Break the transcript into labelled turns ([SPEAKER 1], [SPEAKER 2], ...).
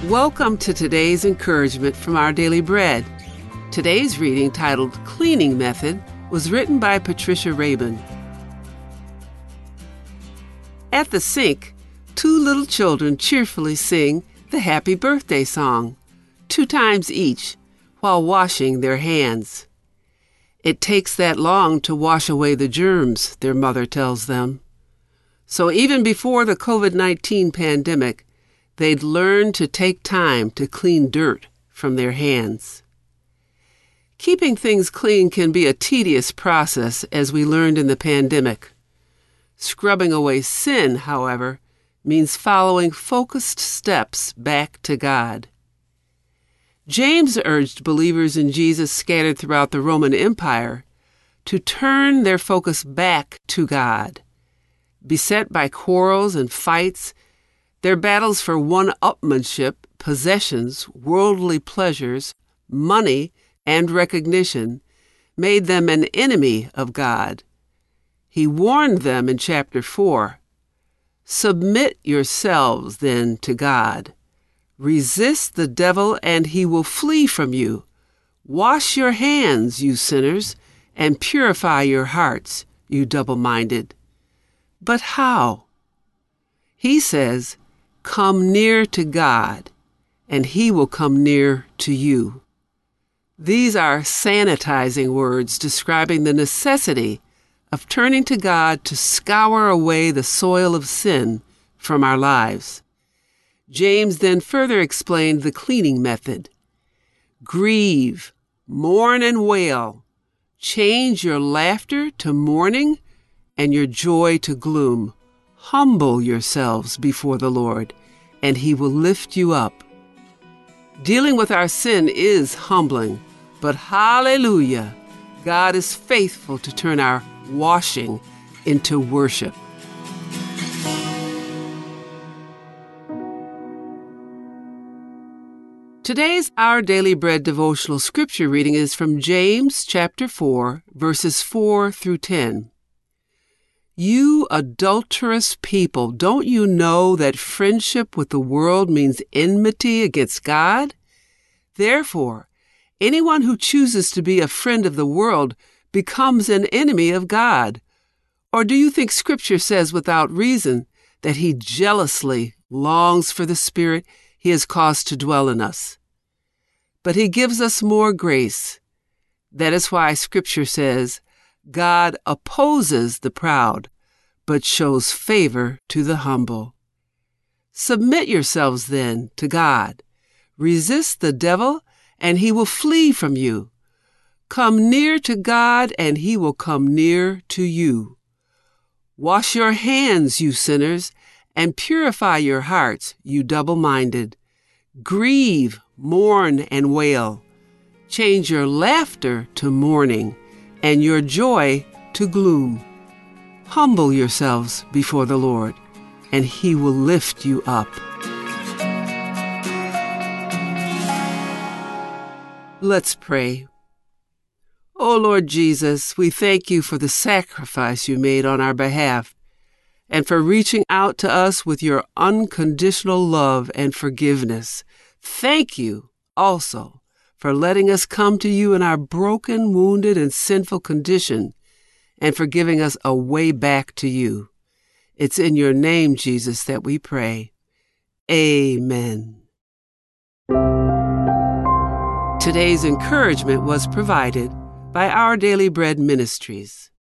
[SPEAKER 1] Welcome to today's encouragement from Our Daily Bread. Today's reading, titled Cleaning Method, was written by Patricia Rabin. At the sink, two little children cheerfully sing the Happy Birthday song, 2 times each, while washing their hands. It takes that long to wash away the germs, their mother tells them. So even before the COVID-19 pandemic, they'd learned to take time to clean dirt from their hands. Keeping things clean can be a tedious process, as we learned in the pandemic. Scrubbing away sin, however, means following focused steps back to God. James urged believers in Jesus scattered throughout the Roman Empire to turn their focus back to God. Beset by quarrels and fights, their battles for one-upmanship, possessions, worldly pleasures, money, and recognition made them an enemy of God. He warned them in chapter 4, "Submit yourselves, then, to God. Resist the devil, and he will flee from you. Wash your hands, you sinners, and purify your hearts, you double-minded." But how? He says, "Come near to God, and he will come near to you." These are sanitizing words describing the necessity of turning to God to scour away the soil of sin from our lives. James then further explained the cleaning method. Grieve, mourn, and wail. Change your laughter to mourning and your joy to gloom. Humble yourselves before the Lord, and he will lift you up. Dealing with our sin is humbling, but hallelujah, God is faithful to turn our washing into worship. Today's Our Daily Bread devotional scripture reading is from James chapter 4, verses 4 through 10. You adulterous people, don't you know that friendship with the world means enmity against God? Therefore, anyone who chooses to be a friend of the world becomes an enemy of God. Or do you think Scripture says without reason that he jealously longs for the Spirit he has caused to dwell in us? But he gives us more grace. That is why Scripture says, God opposes the proud, but shows favor to the humble. Submit yourselves then to God. Resist the devil, and he will flee from you. Come near to God, and he will come near to you. Wash your hands, you sinners, and purify your hearts, you double-minded. Grieve, mourn, and wail. Change your laughter to mourning, and your joy to gloom. Humble yourselves before the Lord, and he will lift you up. Let's pray. Oh Lord Jesus, we thank you for the sacrifice you made on our behalf, and for reaching out to us with your unconditional love and forgiveness. Thank you also for letting us come to you in our broken, wounded, and sinful condition, and for giving us a way back to you. It's in your name, Jesus, that we pray. Amen. Today's encouragement was provided by Our Daily Bread Ministries.